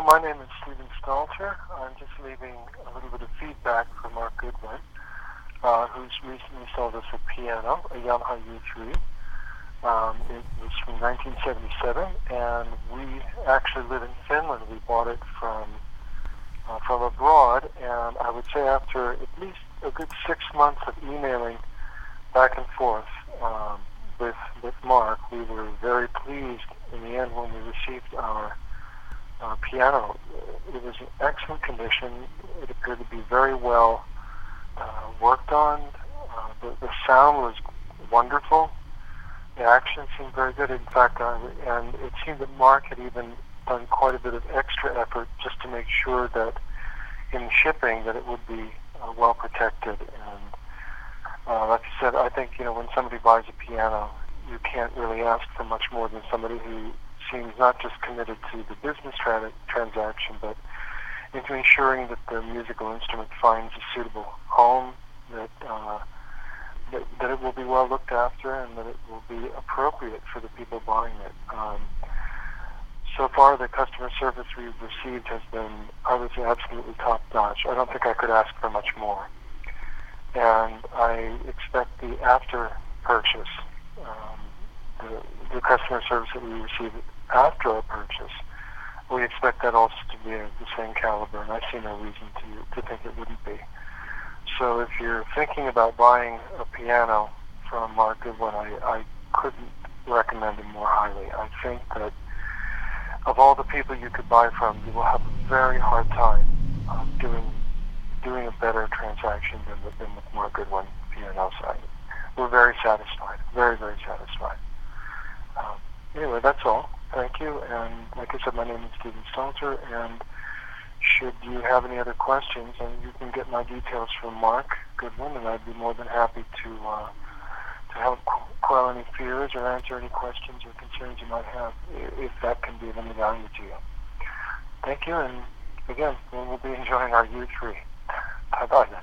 my name is Stephen Stalter. I'm just leaving a little bit of feedback for Mark Goodwin, who's recently sold us a piano, a Yamaha U3. It was from 1977, and we actually live in Finland. We bought it from abroad, and I would say after at least a good 6 months of emailing back and forth with Mark, we were very pleased in the end when we received our piano. It was in excellent condition. It appeared to be very well worked on. The sound was wonderful. The action seemed very good. In fact, and it seemed that Mark had even done quite a bit of extra effort just to make sure that in shipping that it would be well protected. And like I said, I think when somebody buys a piano, you can't really ask for much more than somebody who seems not just committed to the business transaction, but into ensuring that the musical instrument finds a suitable home, that it will be well looked after, and that it will be appropriate for the people buying it. So far, the customer service we've received has been, I would say, absolutely top-notch. I don't think I could ask for much more. And I expect the after-purchase, the customer service that we receive after our purchase, we expect that also to be of the same caliber, and I see no reason to think it wouldn't be. So if you're thinking about buying a piano from Mark Goodwin, I couldn't recommend him more highly. I think that of all the people you could buy from, you will have a very hard time doing a better transaction than with Mark Goodwin piano side. We're very satisfied, very, very satisfied. Anyway, that's all. Thank you. And like I said, my name is Stephen Stalter, and should you have any other questions, and you can get my details from Mark Goodwin, and I'd be more than happy to help quell any fears or answer any questions or concerns you might have, if that can be of any value to you. Thank you, and again, we'll be enjoying our U3. Bye-bye then.